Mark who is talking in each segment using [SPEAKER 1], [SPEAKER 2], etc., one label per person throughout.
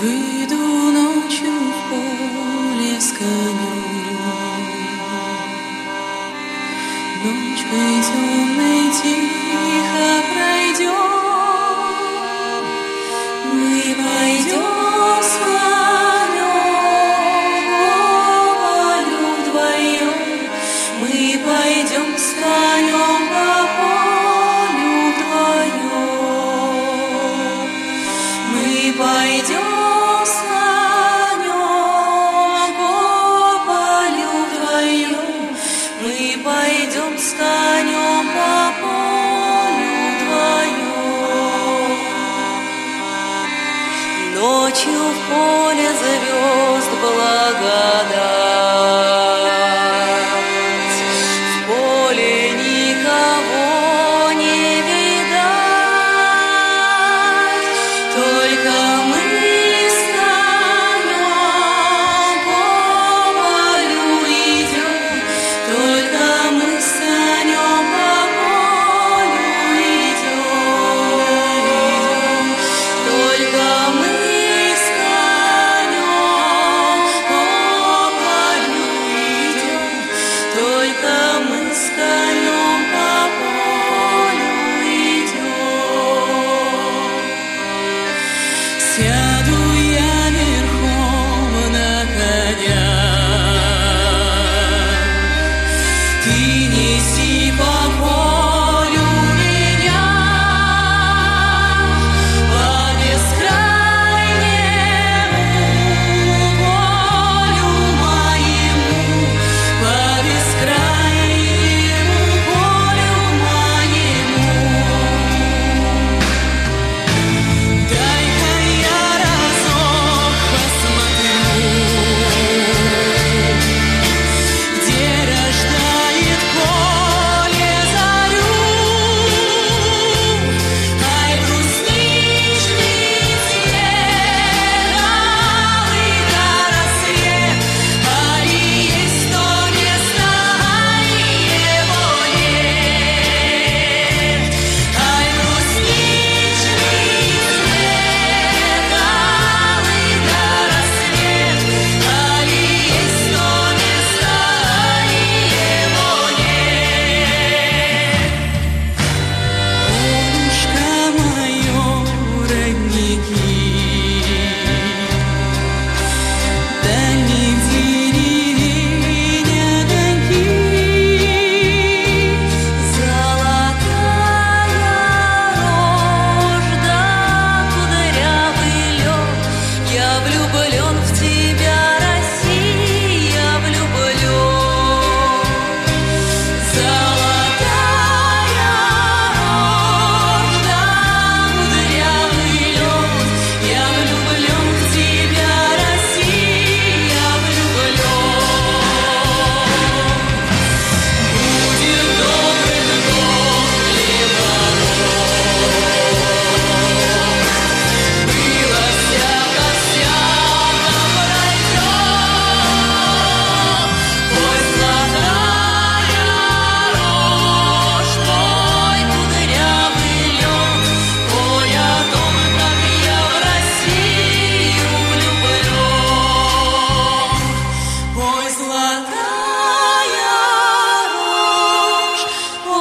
[SPEAKER 1] Выйду ночью в поле с конем, ночкой темной тихо пройдем. Мы пойдем с конем по полю вдвоем. Мы пойдем с конем по полю вдвоем. Мы пойдем. Пойдем с конем по полю вдвоем. Ночью в поле звезд благодать, в поле никого не видать, только мы с конем по полю идем, только сяду я верхом на коня, ты неси по полю меня, по бескрайнему полю моему, по бескрайнему полю моему.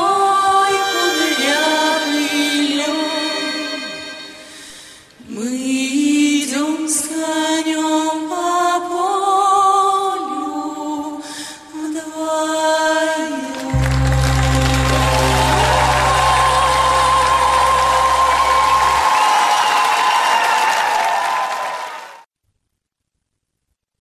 [SPEAKER 1] Мы